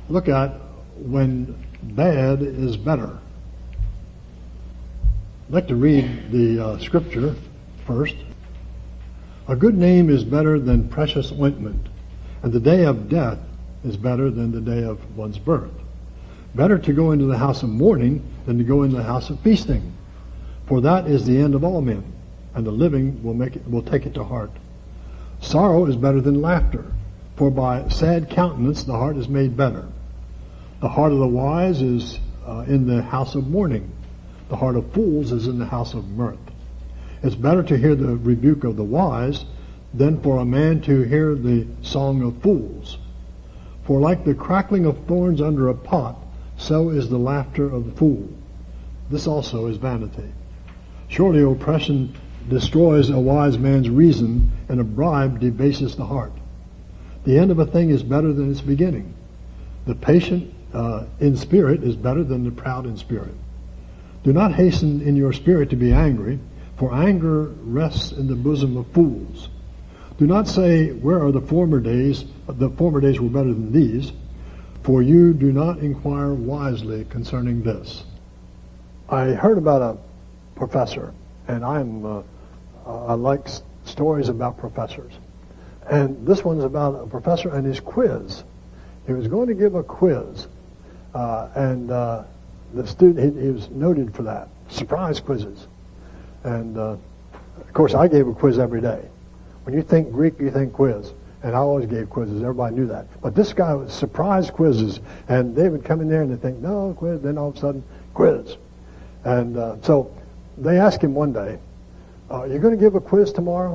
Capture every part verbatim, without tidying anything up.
look at when bad is better. I'd like to read the uh, scripture first. A good name is better than precious ointment, and the day of death is better than the day of one's birth. Better to go into the house of mourning than to go into the house of feasting, for that is the end of all men, and the living will make it, will take it to heart. Sorrow is better than laughter, for by sad countenance the heart is made better. The heart of the wise is uh, in the house of mourning. The heart of fools is in the house of mirth. It's better to hear the rebuke of the wise than for a man to hear the song of fools. For like the crackling of thorns under a pot, so is the laughter of the fool. This also is vanity. Surely oppression destroys a wise man's reason, and a bribe debases the heart. The end of a thing is better than its beginning. The patient uh, in spirit is better than the proud in spirit. Do not hasten in your spirit to be angry, for anger rests in the bosom of fools. Do not say, where are the former days? The former days were better than these, for you do not inquire wisely concerning this. I heard about a professor, and I'm uh, I like s- stories about professors. And this one's about a professor and his quiz. He was going to give a quiz, uh, and uh, the student he, he was noted for that, surprise quizzes. And uh, of course, I gave a quiz every day. When you think Greek, you think quiz. And I always gave quizzes. Everybody knew that. But this guy was surprise quizzes. And they would come in there and they think, no, quiz. Then all of a sudden, quiz. And uh, so they asked him one day, uh, you're going to give a quiz tomorrow?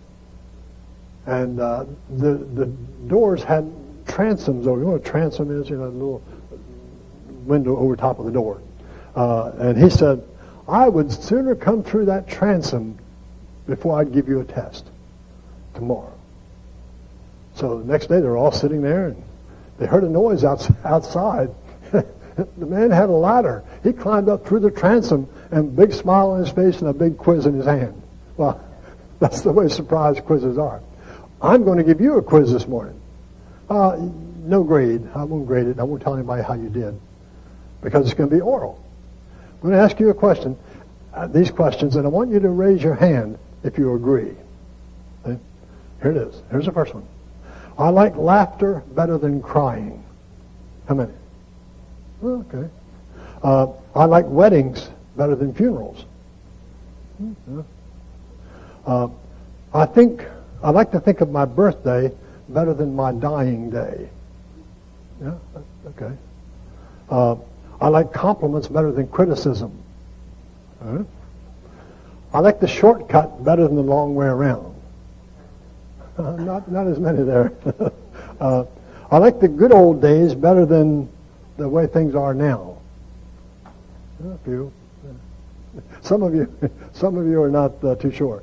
And uh, the the doors had transoms over. You know what a transom is? You know, a little window over top of the door. Uh, and he said, I would sooner come through that transom before I'd give you a test tomorrow. So the next day they're all sitting there and they heard a noise outs- outside. The man had a ladder. He climbed up through the transom and a big smile on his face and a big quiz in his hand. Well, that's the way surprise quizzes are. I'm going to give you a quiz this morning. Uh, no grade. I won't grade it. I won't tell anybody how you did because it's going to be oral. I'm going to ask you a question, uh, these questions, and I want you to raise your hand if you agree. Okay? Here it is. Here's the first one. I like laughter better than crying. How many? Well, okay. Uh, I like weddings better than funerals. Yeah. Uh, I think I like to think of my birthday better than my dying day. Yeah, okay. Uh, I like compliments better than criticism. Right. I like the shortcut better than the long way around. Uh, not not as many there. uh, I like the good old days better than the way things are now. A few. Some of you, some of you are not uh, too sure.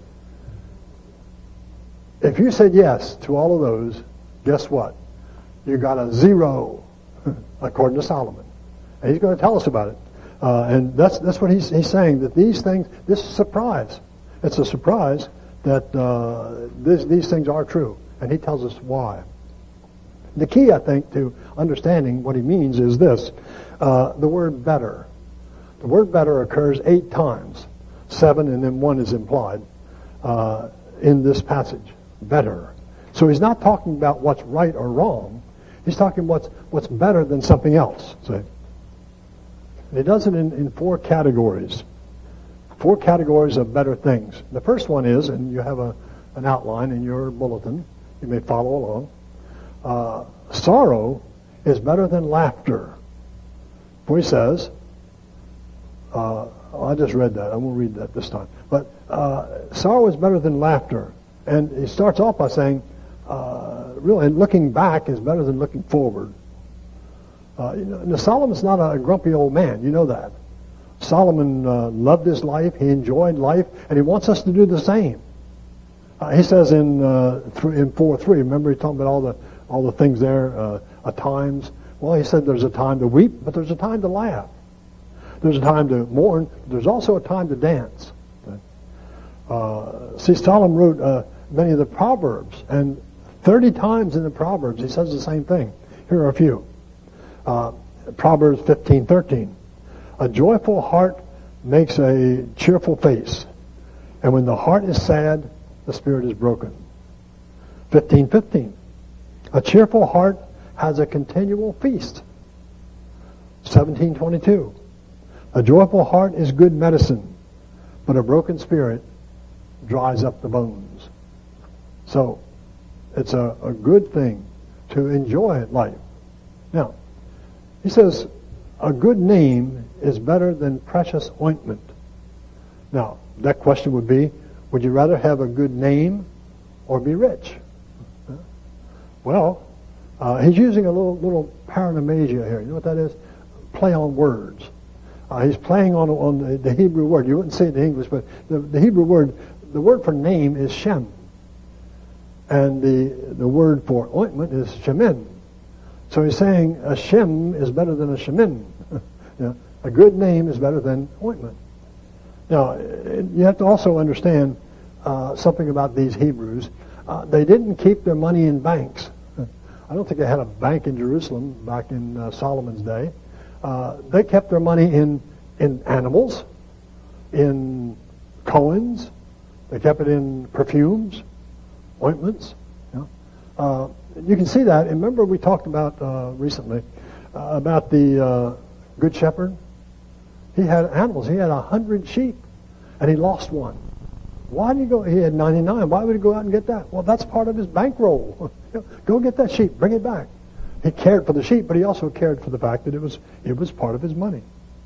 If you said yes to all of those, guess what? You got a zero, according to Solomon. And he's going to tell us about it. Uh, and that's that's what he's he's saying, that these things, this is a surprise. It's a surprise that uh, this, these things are true. And he tells us why. The key, I think, to understanding what he means is this. Uh, the word better. The word better occurs eight times. Seven and then one is implied uh, in this passage. Better. So he's not talking about what's right or wrong. He's talking what's what's better than something else. See? And he does it in, in four categories. Four categories of better things. The first one is, and you have a an outline in your bulletin. You may follow along. Uh, sorrow is better than laughter. For he says, uh, I just read that. I won't read that this time. But uh, sorrow is better than laughter. And he starts off by saying, uh, really, looking back is better than looking forward. Uh, you know, Solomon's not a grumpy old man. You know that. Solomon uh, loved his life. He enjoyed life. And he wants us to do the same. Uh, he says in uh, th- in four three, remember he talked about all the all the things there, uh, at times. Well, he said there's a time to weep, but there's a time to laugh. There's a time to mourn. There's also a time to dance. Uh, see, Solomon wrote uh, many of the Proverbs, and thirty times in the Proverbs he says the same thing. Here are a few. Uh, Proverbs fifteen thirteen. A joyful heart makes a cheerful face, and when the heart is sad, the spirit is broken. fifteen fifteen. A cheerful heart has a continual feast. seventeen twenty-two. A joyful heart is good medicine, but a broken spirit dries up the bones. So, it's a, a good thing to enjoy life. Now, he says, a good name is better than precious ointment. Now, that question would be, would you rather have a good name or be rich? Well, uh, he's using a little little paranomasia here. You know what that is? Play on words. Uh, he's playing on on the, the Hebrew word. You wouldn't say it in English, but the, the Hebrew word, the word for name is Shem. And the, the word for ointment is shemin. So he's saying a Shem is better than a shemin. You know, a good name is better than ointment. Now, you have to also understand uh, something about these Hebrews. Uh, they didn't keep their money in banks. I don't think they had a bank in Jerusalem back in uh, Solomon's day. Uh, they kept their money in in animals, in coins. They kept it in perfumes, ointments. You know. Uh, you can see that. Remember we talked about uh, recently uh, about the uh, Good Shepherd? He had animals. He had a hundred sheep, and he lost one. Why did he go? He had ninety-nine. Why would he go out and get that? Well, that's part of his bankroll. Go get that sheep. Bring it back. He cared for the sheep, but he also cared for the fact that it was it was part of his money.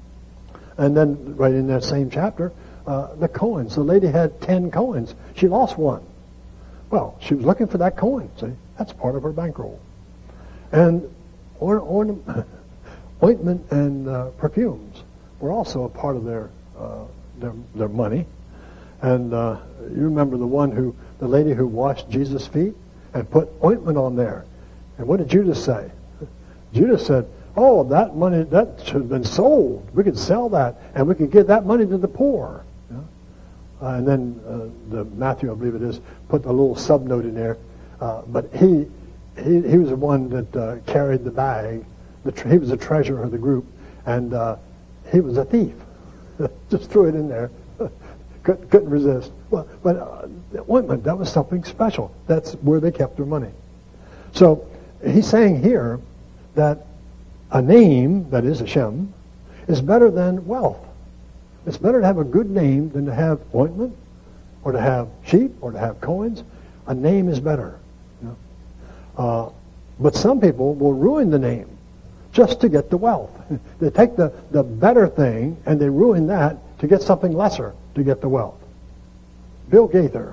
And then, right in that same chapter, uh, the coins. The lady had ten coins. She lost one. Well, she was looking for that coin. See, that's part of her bankroll. And or, or, ointment and uh, perfumes were also a part of their uh, their, their money. And uh, you remember the one who, the lady who washed Jesus' feet and put ointment on there. And what did Judas say? Judas said, oh, that money, that should have been sold. We could sell that, and we could give that money to the poor. You know? uh, and then uh, the Matthew, I believe it is, put a little subnote in there. Uh, but he, he he was the one that uh, carried the bag. The tre- he was the treasurer of the group, and uh, he was a thief. Just threw it in there. Couldn't, couldn't resist. Well, but uh, the ointment, that was something special. That's where they kept their money. So he's saying here that a name, that is a Shem, is better than wealth. It's better to have a good name than to have ointment, or to have sheep, or to have coins. A name is better. You know? uh, but some people will ruin the name just to get the wealth. They take the, the better thing and they ruin that to get something lesser, to get the wealth. Bill Gaither.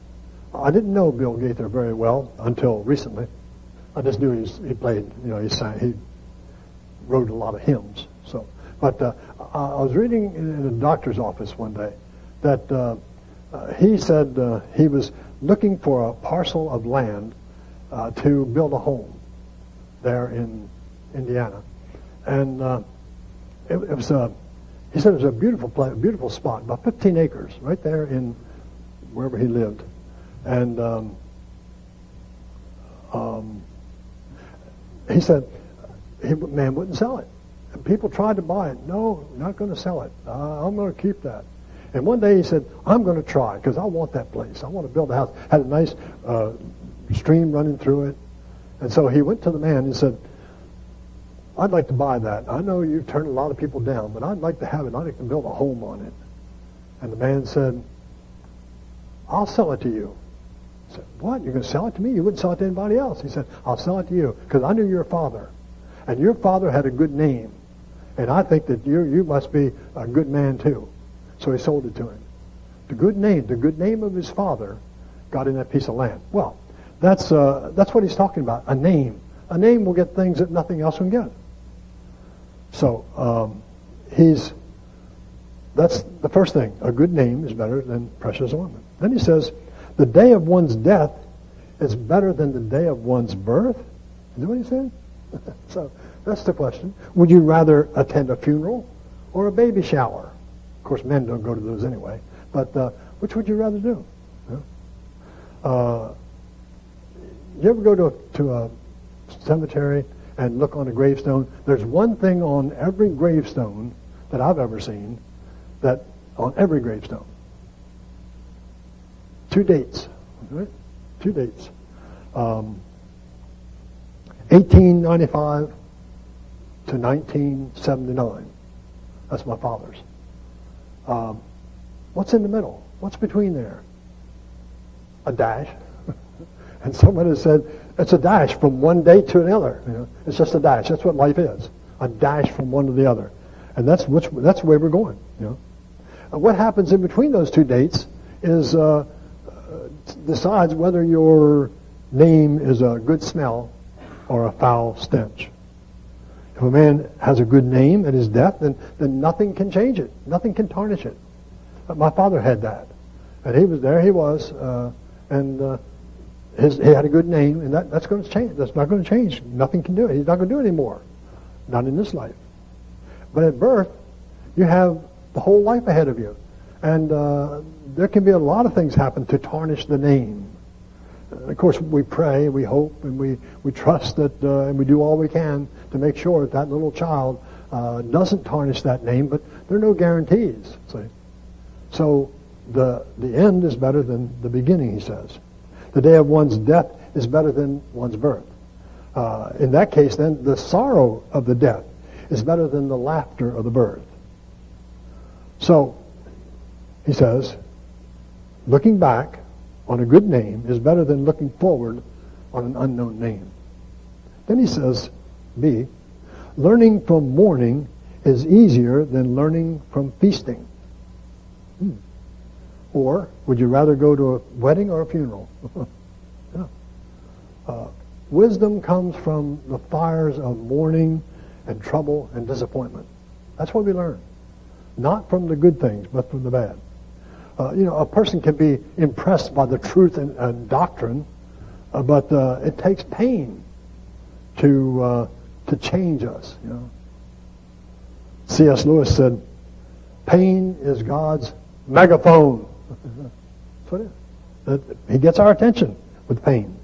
I didn't know Bill Gaither very well until recently. I just knew he, was, he played, you know, he sang, he wrote a lot of hymns. So, but uh, I was reading in a doctor's office one day that uh, uh, he said uh, he was looking for a parcel of land uh, to build a home there in Indiana, and uh, it, it was a. He said it was a beautiful place, a beautiful spot, about fifteen acres, right there in wherever he lived, and um, um, he said he man wouldn't sell it. And people tried to buy it. No, not going to sell it. Uh, I'm going to keep that. And one day he said, I'm going to try because I want that place. I want to build a house. Had a nice uh, stream running through it, and so he went to the man and said, I'd like to buy that. I know you've turned a lot of people down, but I'd like to have it. I'd like to build a home on it. And the man said, I'll sell it to you. I said, what? You're going to sell it to me? You wouldn't sell it to anybody else. He said, I'll sell it to you because I knew your father. And your father had a good name. And I think that you you must be a good man too. So he sold it to him. The good name, the good name of his father got in that piece of land. Well, that's uh, that's what he's talking about, a name. A name will get things that nothing else can get. So um, he's, that's the first thing. A good name is better than precious ornament. Then he says, the day of one's death is better than the day of one's birth. Is that what he said? So that's the question. Would you rather attend a funeral or a baby shower? Of course, men don't go to those anyway. But uh, which would you rather do? Yeah. Uh, you ever go to a, to a cemetery and look on a gravestone, there's one thing on every gravestone that I've ever seen, that on every gravestone. Two dates. Right? Two dates. Um, eighteen ninety-five to nineteen seventy-nine. That's my father's. Um, what's in the middle? What's between there? A dash. And somebody said, it's a dash from one date to another. You know, it's just a dash. That's what life is. A dash from one to the other. And that's which, that's the way we're going. You know. Uh, what happens in between those two dates is uh, uh, decides whether your name is a good smell or a foul stench. If a man has a good name at his death, then, then nothing can change it. Nothing can tarnish it. But my father had that. And he was there, he was, uh, and uh, his, he had a good name, and that, that's going to change. That's not going to change. Nothing can do it. He's not going to do it anymore. Not in this life. But at birth, you have the whole life ahead of you. And uh, there can be a lot of things happen to tarnish the name. Uh, of course, we pray, we hope, and we, we trust that, uh, and we do all we can to make sure that that little child uh, doesn't tarnish that name, but there are no guarantees. See? So the the end is better than the beginning, he says. The day of one's death is better than one's birth. Uh, in that case, then, the sorrow of the death is better than the laughter of the birth. So, he says, looking back on a good name is better than looking forward on an unknown name. Then he says, B, learning from mourning is easier than learning from feasting. Hmm. Or, would you rather go to a wedding or a funeral? Yeah. uh, wisdom comes from the fires of mourning and trouble and disappointment. That's what we learn. Not from the good things, but from the bad. Uh, you know, a person can be impressed by the truth and, and doctrine, uh, but uh, it takes pain to uh, to change us. You know, C S Lewis said, "Pain is God's megaphone." That's what it is. He gets our attention with pain.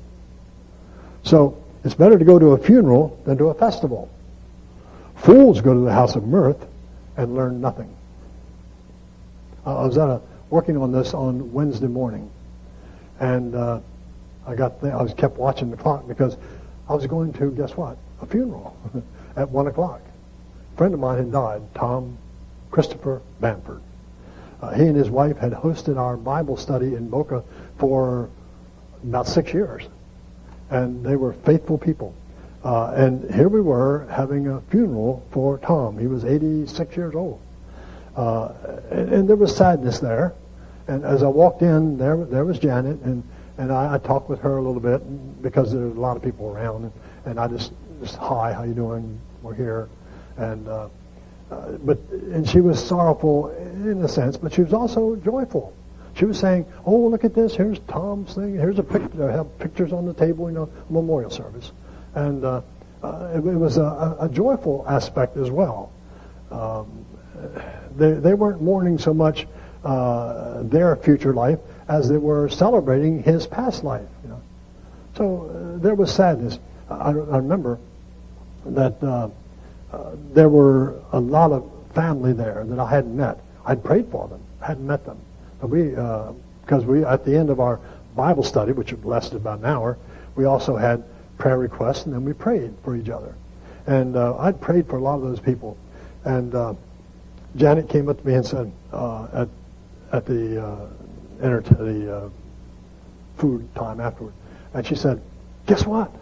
So it's better to go to a funeral than to a festival. Fools go to the house of mirth and learn nothing. Uh, I was at a, working on this on Wednesday morning, and uh, I got th- I was kept watching the clock because I was going to, guess what, a funeral at one o'clock. A friend of mine had died, Tom Christopher Bamford. Uh, he and his wife had hosted our Bible study in Boca for about six years, and they were faithful people. Uh, and here we were having a funeral for Tom. He was eighty-six years old. Uh, and, and there was sadness there. And as I walked in, there there was Janet, and, and I, I talked with her a little bit because there was a lot of people around. And, and I just, just, hi, how you doing? We're here. And uh, uh, but and she was sorrowful in a sense, but she was also joyful. She was saying, oh, look at this. Here's Tom's thing. Here's a picture. I have pictures on the table, you know, memorial service. And uh, uh, it, it was a, a joyful aspect as well. Um, they, they weren't mourning so much uh, their future life as they were celebrating his past life. You know? So uh, there was sadness. I, I remember that uh, uh, there were a lot of family there that I hadn't met. I'd prayed for them, hadn't met them. But we, because uh, we, at the end of our Bible study, which lasted about an hour, we also had prayer requests, and then we prayed for each other. And uh, I'd prayed for a lot of those people. And uh, Janet came up to me and said, uh, at at the uh, enter the uh, food time afterward, and she said, "Guess what?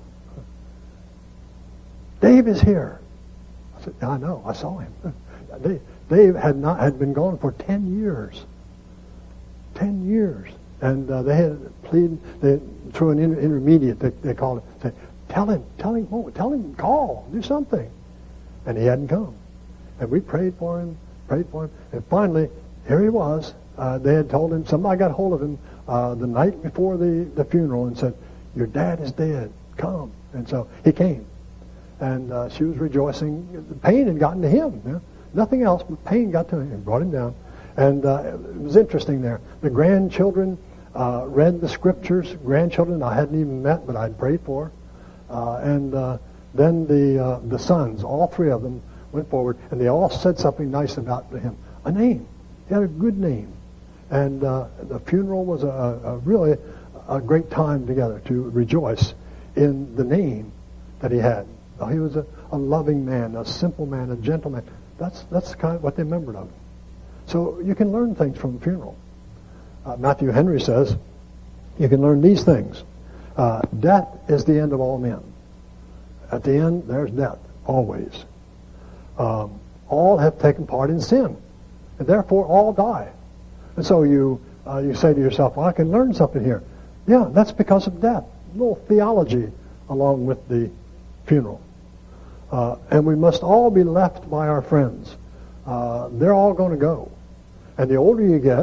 Dave is here." I said, "I know. I saw him." Dave, Dave had not had been gone for ten years. Ten years, and uh, they had pleaded they, through an inter- intermediate. They, they called it. Say, "Tell him, tell him, oh, tell him, call, do something," and he hadn't come. And we prayed for him, prayed for him, and finally, here he was. Uh, they had told him, somebody got hold of him uh, the night before the, the funeral and said, "Your dad is dead, come." And so he came. And uh, she was rejoicing. The pain had gotten to him. You know? Nothing else, but pain got to him and brought him down. And uh, it was interesting there. The grandchildren uh, read the scriptures. Grandchildren I hadn't even met, but I'd prayed for. Uh, and uh, Then the uh, the sons, all three of them, went forward, and they all said something nice about him. A name. He had a good name. And uh, the funeral was a, a really a great time together to rejoice in the name that he had. He was a, a loving man, a simple man, a gentleman. That's that's kind of what they remembered of him. So you can learn things from a funeral. Uh, Matthew Henry says, you can learn these things. Uh, death is the end of all men. At the end, there's death, always. Um, all have taken part in sin, and therefore all die. And so you uh, you say to yourself, well, I can learn something here. Yeah, that's because of death. A little theology along with the funeral. Uh, and we must all be left by our friends. Uh, they're all going to go. And the older you get,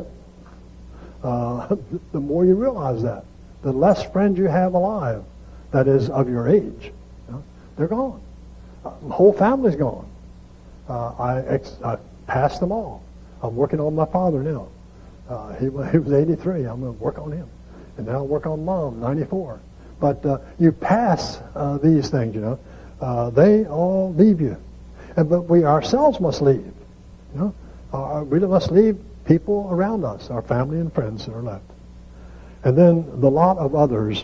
uh, the more you realize that. The less friends you have alive, that is, of your age, you know, they're gone. Uh, the whole family's gone. Uh, I, ex- I passed them all. I'm working on my father now. Uh, he, he was eighty-three. I'm going to work on him. And now I'll work on Mom, ninety-four. But uh, you pass uh, these things, you know. Uh, they all leave you. And, but we ourselves must leave. You know, uh, we must leave people around us, our family and friends that are left. And then the lot of others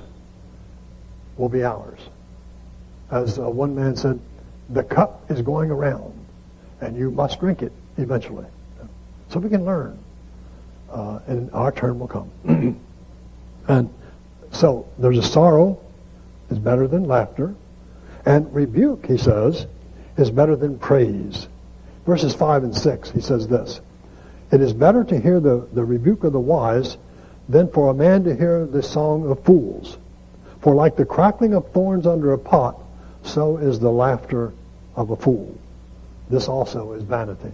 will be ours. As uh, one man said, the cup is going around, and you must drink it eventually. So we can learn, uh, and our turn will come. And so there's a sorrow is better than laughter, and rebuke, he says, is better than praise. Verses five and six, he says this, it is better to hear the, the rebuke of the wise than for a man to hear the song of fools. For like the crackling of thorns under a pot, so is the laughter of a fool. This also is vanity.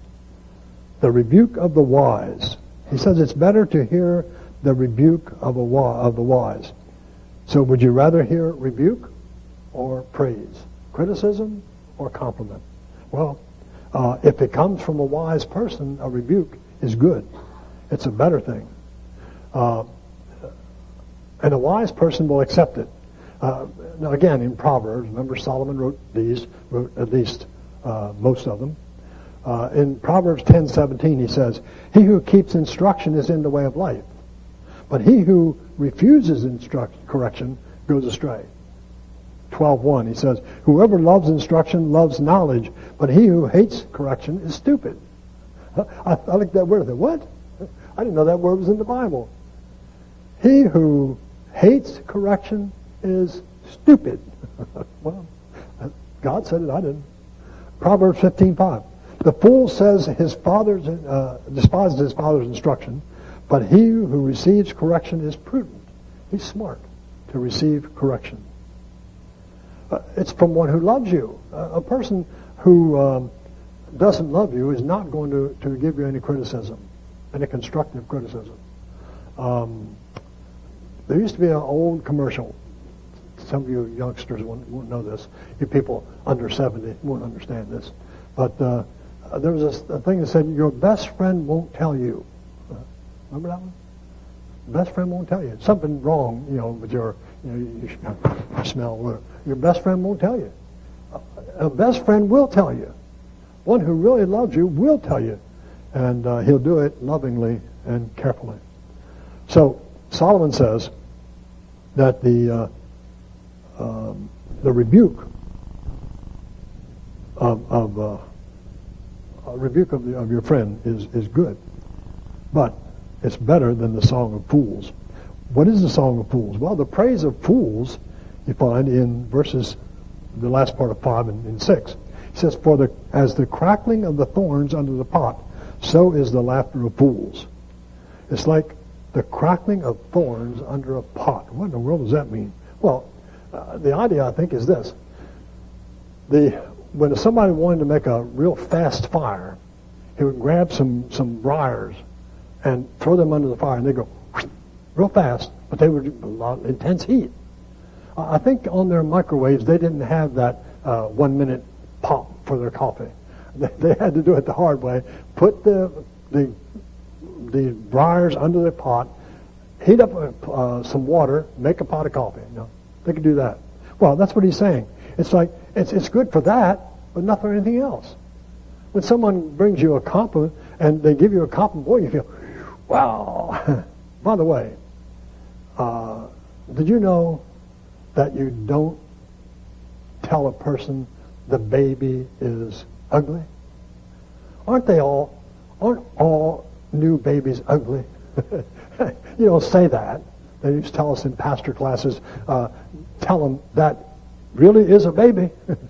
The rebuke of the wise. He says it's better to hear the rebuke of, a wa- of the wise. So would you rather hear rebuke or praise? Criticism or compliment? Well, uh, if it comes from a wise person, a rebuke is good. It's a better thing. Uh, and a wise person will accept it. Uh, now again, in Proverbs, remember Solomon wrote these, wrote at least uh, most of them. Uh, in Proverbs ten seventeen, he says, he who keeps instruction is in the way of life, but he who refuses instruct, correction goes astray. twelve one, he says, whoever loves instruction loves knowledge, but he who hates correction is stupid. I, I like that word. I said, what? I didn't know that word was in the Bible. He who hates correction is stupid. Well, God said it, I didn't. Proverbs fifteen five. The fool says his father's uh, despises his father's instruction, but he who receives correction is prudent. He's smart to receive correction. Uh, it's from one who loves you. Uh, a person who um, doesn't love you is not going to, to give you any criticism, any constructive criticism. Um, there used to be an old commercial. Some of you youngsters won't, won't know this. You people under seventy won't understand this. But uh, there was a, a thing that said, your best friend won't tell you. Uh, remember that one? Best friend won't tell you. Something wrong, you know, with your, you know, you, you smell, whatever. Your best friend won't tell you. A, a best friend will tell you. One who really loves you will tell you. And uh, he'll do it lovingly and carefully. So Solomon says that the uh, um, the rebuke of, of uh, a rebuke of, the, of your friend is, is good, but it's better than the song of fools. What is the song of fools? Well, the praise of fools you find in verses, the last part of five and, and six. It says, "For the as the crackling of the thorns under the pot, so is the laughter of fools." It's like the crackling of thorns under a pot. What in the world does that mean? Well, uh, the idea, I think, is this. The when somebody wanted to make a real fast fire, he would grab some, some briars and throw them under the fire, and they'd go real fast, but they would a lot of intense heat. Uh, I think on their microwaves, they didn't have that uh, one-minute pop for their coffee. They, they had to do it the hard way. Put the the the briars under the pot, heat up uh, some water, make a pot of coffee. You know, they could do that. Well, that's what he's saying. It's like It's, it's good for that, but not for anything else. When someone brings you a compliment and they give you a compliment, boy, you feel, wow. By the way, uh, did you know that you don't tell a person the baby is ugly? Aren't they all, aren't all new babies ugly? You don't say that. They used to tell us in pastor classes, uh, tell them that really is a baby.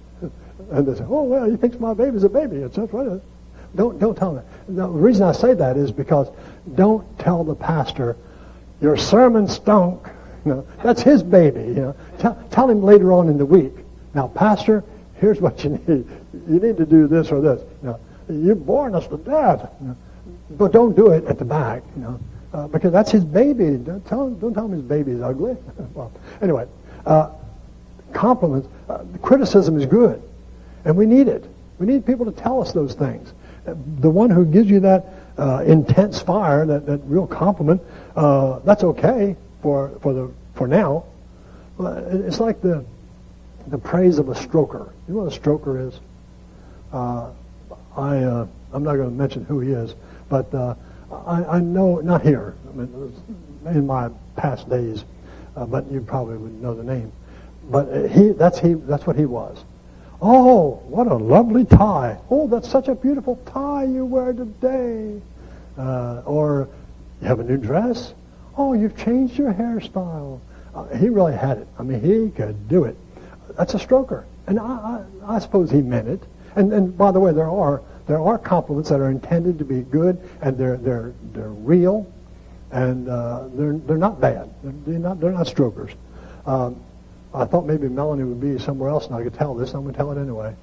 And they say, oh, well, he thinks my baby's a baby. It's that's right. Don't, don't tell them that. The reason I say that is because don't tell the pastor, your sermon stunk. You know, that's his baby. You know, tell, tell him later on in the week. Now, pastor, here's what you need. You need to do this or this. You know, you're boring us to death. You know, but don't do it at the back. You know, uh, because that's his baby. Don't tell him. Don't tell him his baby is ugly. Well, anyway, uh, compliments. Uh, criticism is good, and we need it. We need people to tell us those things. The one who gives you that uh, intense fire, that, that real compliment, uh, that's okay for for the for now. It's like the the praise of a stroker. You know what a stroker is? Uh, I uh, I'm not going to mention who he is, but uh, I, I know, not here, I mean, in my past days, uh, but you probably would know the name. But he that's he that's what he was. Oh, what a lovely tie. Oh, that's such a beautiful tie you wear today. Uh, or, you have a new dress? Oh, you've changed your hairstyle. Uh, he really had it. I mean, he could do it. That's a stroker. And I, I, I suppose he meant it. And, and by the way, there are there are compliments that are intended to be good, and they're they're they're real, and uh, they're they're not bad. They're, they're not they're not strokers. Um, I thought maybe Melanie would be somewhere else, and I could tell this. I'm going to tell it anyway.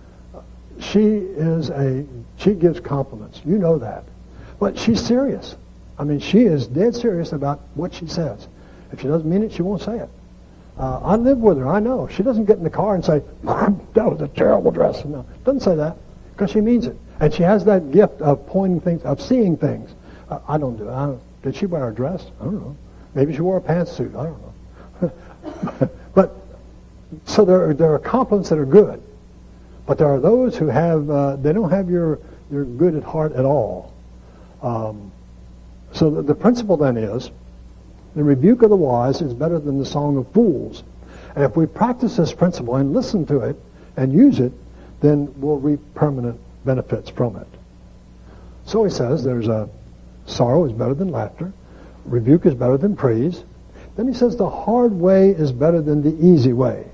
She is a, she gives compliments. You know that. But she's serious. I mean, she is dead serious about what she says. If she doesn't mean it, she won't say it. Uh, I live with her. I know. She doesn't get in the car and say, that was a terrible dress. No, doesn't say that, because she means it. And she has that gift of pointing things, of seeing things. Uh, I don't do it. I don't, did she wear a dress? I don't know. Maybe she wore a pantsuit. I don't know. But, so there are, there are compliments that are good, but there are those who have, uh, they don't have your, your good at heart at all. Um, so the, the principle then is, the rebuke of the wise is better than the song of fools. And if we practice this principle and listen to it and use it, then we'll reap permanent benefits from it. So he says there's a sorrow is better than laughter, rebuke is better than praise. Then he says the hard way is better than the easy way.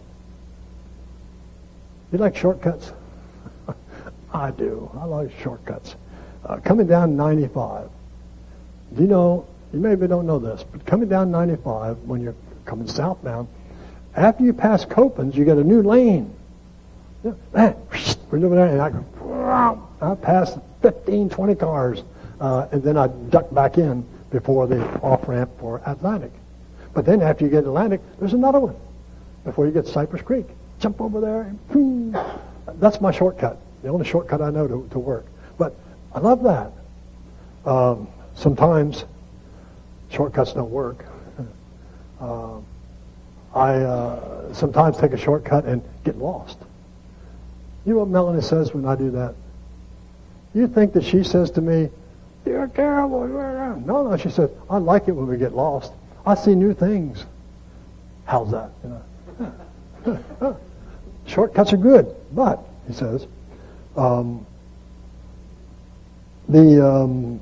You like shortcuts? I do. I like shortcuts. Uh, coming down ninety-five. Do you know, you maybe don't know this, but coming down ninety-five, when you're coming southbound, after you pass Copans, you get a new lane. Yeah, man, we're over there, and I go, I passed fifteen, twenty cars, uh, and then I duck back in before the off-ramp for Atlantic. But then after you get Atlantic, there's another one before you get Cypress Creek. Jump over there. And boom. That's my shortcut. The only shortcut I know to, to work. But I love that. Um, sometimes shortcuts don't work. Uh, I uh, sometimes take a shortcut and get lost. You know what Melanie says when I do that? You think that she says to me, you're terrible. No, no, she says, I like it when we get lost. I see new things. How's that? You know? Shortcuts are good, but, he says, um, the um,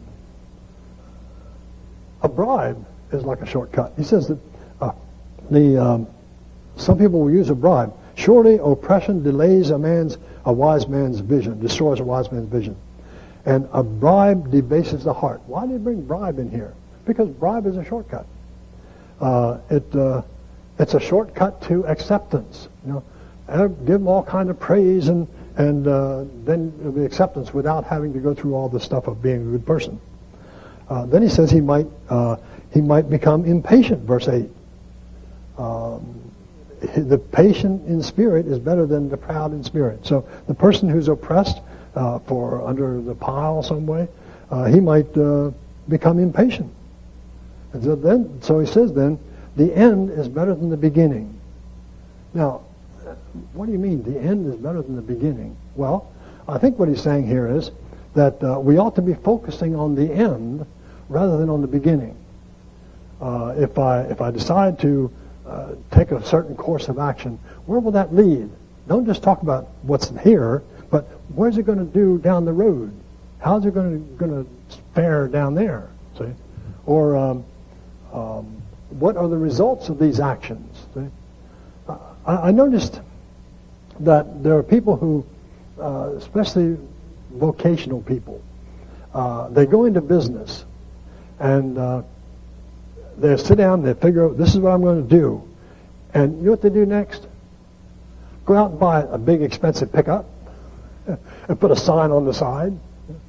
a bribe is like a shortcut. He says that uh, the um, some people will use a bribe. Surely oppression delays a man's a wise man's vision, destroys a wise man's vision, and a bribe debases the heart. Why do you bring bribe in here? Because bribe is a shortcut. Uh, it uh, it's a shortcut to acceptance. You know, and give them all kind of praise, and and uh, then the acceptance without having to go through all the stuff of being a good person. Uh, then he says he might uh, he might become impatient. Verse eight. Um, the patient in spirit is better than the proud in spirit. So the person who's oppressed uh, for under the pile some way, uh, he might uh, become impatient. And so then, so he says then, the end is better than the beginning. Now, what do you mean the end is better than the beginning? Well, I think what he's saying here is that uh, we ought to be focusing on the end rather than on the beginning. Uh, if I if I decide to uh, take a certain course of action, where will that lead? Don't just talk about what's here, but where's it going to do down the road? How's it going to going to fare down there? See, or um, um, what are the results of these actions? See? I, I noticed that there are people who, uh, especially vocational people, uh, they go into business and uh, they sit down, they figure out, this is what I'm going to do. And you know what they do next? Go out and buy a big expensive pickup and put a sign on the side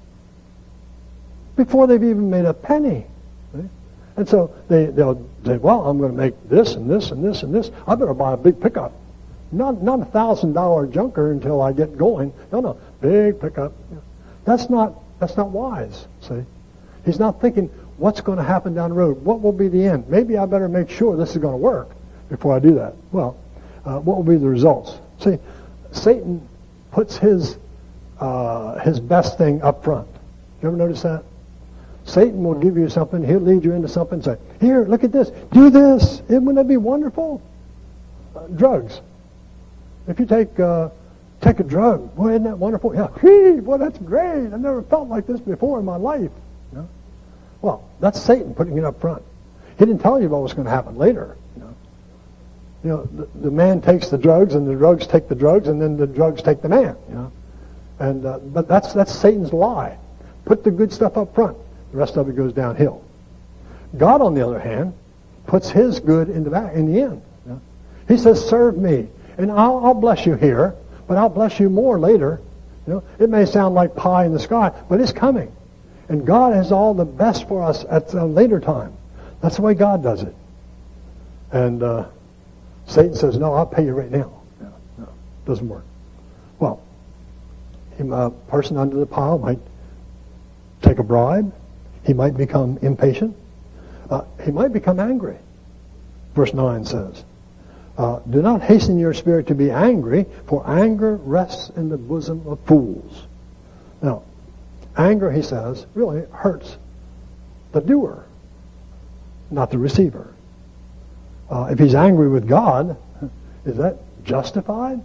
before they've even made a penny. Right? And so they, they'll say, well, I'm going to make this and this and this and this. I better buy a big pickup. Not not a thousand dollar junker until I get going. No, no, big pickup. That's not that's not wise. See, he's not thinking what's going to happen down the road. What will be the end? Maybe I better make sure this is going to work before I do that. Well, uh, what will be the results? See, Satan puts his uh, his best thing up front. You ever notice that? Satan will give you something. He'll lead you into something and say, here, look at this. Do this. Wouldn't that be wonderful? Uh, drugs. If you take uh, take a drug, boy, isn't that wonderful? Yeah, hey, boy, that's great. I've never felt like this before in my life. You know? Well, that's Satan putting it up front. He didn't tell you what was going to happen later. You know, you know the, the man takes the drugs, and the drugs take the drugs, and then the drugs take the man. You know, and uh, but that's that's Satan's lie. Put the good stuff up front. The rest of it goes downhill. God, on the other hand, puts His good in the back in the end. You know? He says, "Serve me." And I'll, I'll bless you here, but I'll bless you more later. You know, it may sound like pie in the sky, but it's coming. And God has all the best for us at a later time. That's the way God does it. And uh, Satan says, no, I'll pay you right now. No, no, doesn't work. Well, a person under the pile might take a bribe. He might become impatient. Uh, he might become angry. Verse nine says, Uh, do not hasten your spirit to be angry, for anger rests in the bosom of fools. Now, anger, he says, really hurts the doer, not the receiver. Uh, if he's angry with God, is that justified?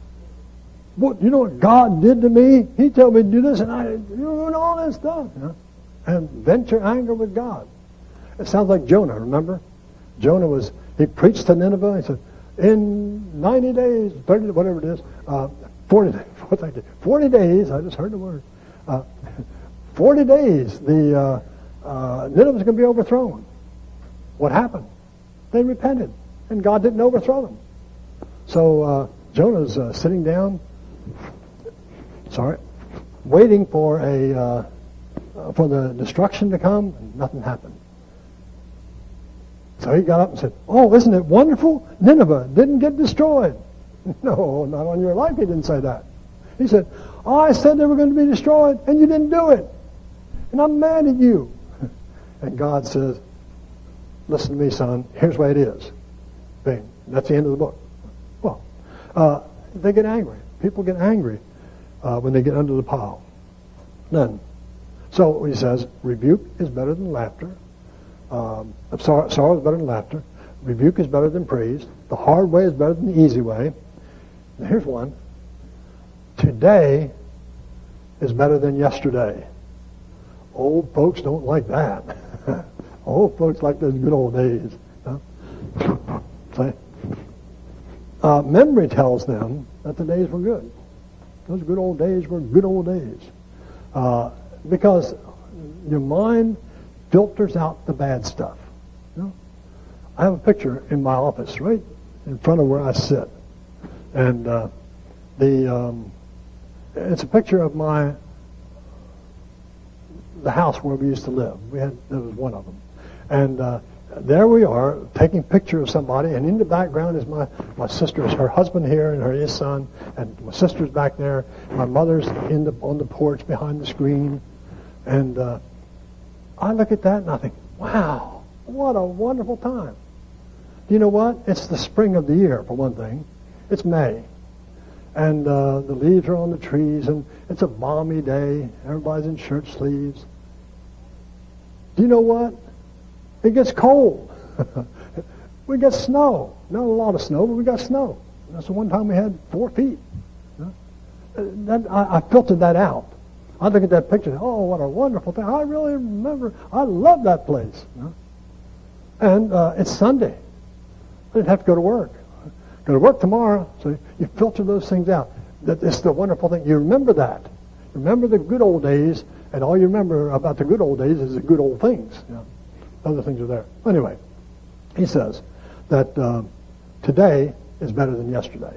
What, you know what God did to me? He told me to do this, and I doing all this stuff. You know? And vent your anger with God. It sounds like Jonah, remember? Jonah was, he preached to Nineveh, he said, in ninety days, thirty, whatever it is, uh, forty, forty days, I just heard the word, uh, forty days, the uh, uh, Nineveh's going to be overthrown. What happened? They repented, and God didn't overthrow them. So uh, Jonah's uh, sitting down, sorry, waiting for a uh, for the destruction to come, and nothing happened. So he got up and said, oh, isn't it wonderful? Nineveh didn't get destroyed. No, not on your life, he didn't say that. He said, oh, I said they were going to be destroyed, and you didn't do it. And I'm mad at you. And God says, listen to me, son, here's the way it is. Bing. That's the end of the book. Well, uh, they get angry. People get angry uh, when they get under the pile. Then, so he says, rebuke is better than laughter. Um, sorrow, sorrow is better than laughter. Rebuke is better than praise. The hard way is better than the easy way. And here's one. Today is better than yesterday. Old folks don't like that. Old folks like those good old days. Huh? See? Uh, memory tells them that the days were good. Those good old days were good old days. Uh, because your mind filters out the bad stuff. You know? I have a picture in my office right in front of where I sit. And uh, the um, it's a picture of my the house where we used to live. We had there was one of them. And uh, there we are taking a picture of somebody, and in the background is my, my sister's, her husband here and her his son, and my sister's back there. My mother's in the on the porch behind the screen. And uh, I look at that and I think, wow, what a wonderful time. Do you know what? It's the spring of the year, for one thing. It's May. and uh, the leaves are on the trees, and it's a balmy day. Everybody's in shirt sleeves. Do you know what? It gets cold. We get snow. Not a lot of snow, but we got snow. That's the one time we had four feet. That, I, I filtered that out. I look at that picture, oh, what a wonderful thing. I really remember, I love that place. And uh, it's Sunday. I didn't have to go to work. Go to work tomorrow, so you filter those things out. That it's the wonderful thing. You remember that. Remember the good old days, and all you remember about the good old days is the good old things. You know, other things are there. Anyway, he says that uh, today is better than yesterday.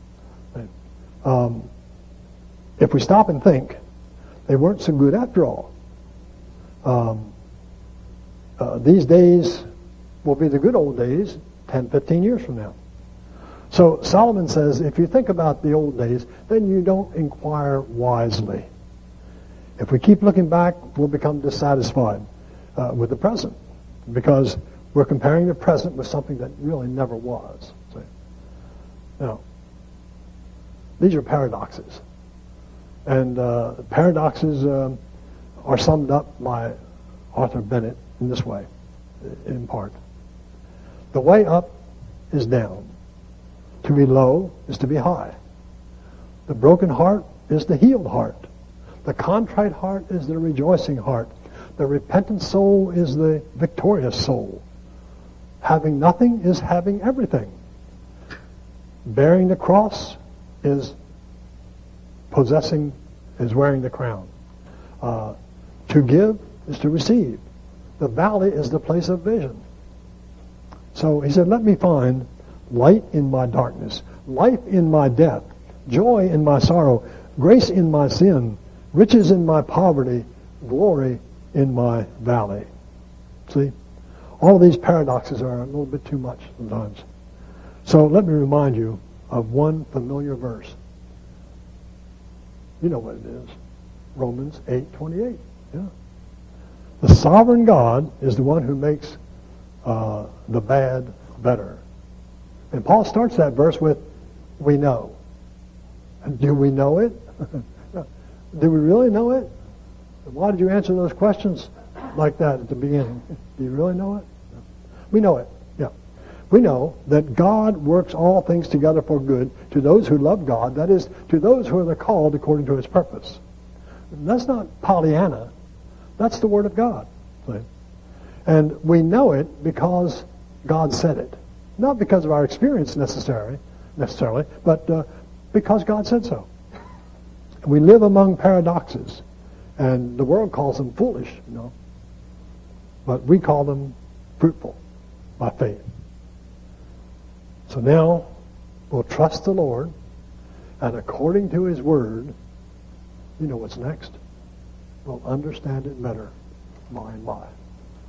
Um, if we stop and think, they weren't so good after all. Um, uh, these days will be the good old days ten, fifteen years from now. So Solomon says, if you think about the old days, then you don't inquire wisely. If we keep looking back, we'll become dissatisfied uh, with the present, because we're comparing the present with something that really never was. See? Now, these are paradoxes. And uh, paradoxes um, are summed up by Arthur Bennett in this way, in part. The way up is down. To be low is to be high. The broken heart is the healed heart. The contrite heart is the rejoicing heart. The repentant soul is the victorious soul. Having nothing is having everything. Bearing the cross is possessing, is wearing the crown. Uh, to give is to receive. The valley is the place of vision. So he said, let me find light in my darkness, life in my death, joy in my sorrow, grace in my sin, riches in my poverty, glory in my valley. See? All of these paradoxes are a little bit too much sometimes. So let me remind you of one familiar verse. You know what it is. Romans eight twenty-eight. Yeah. The sovereign God is the one who makes uh, the bad better. And Paul starts that verse with, we know. And do we know it? Do we really know it? Why did you answer those questions like that at the beginning? Do you really know it? We know it. Yeah. We know that God works all things together for good to those who love God, that is, to those who are the called according to his purpose. And that's not Pollyanna. That's the Word of God. See? And we know it because God said it. Not because of our experience necessarily, necessarily, but uh, because God said so. We live among paradoxes, and the world calls them foolish, you know, but we call them fruitful by faith. So now we'll trust the Lord, and according to his word, you know what's next? We'll understand it better by and by.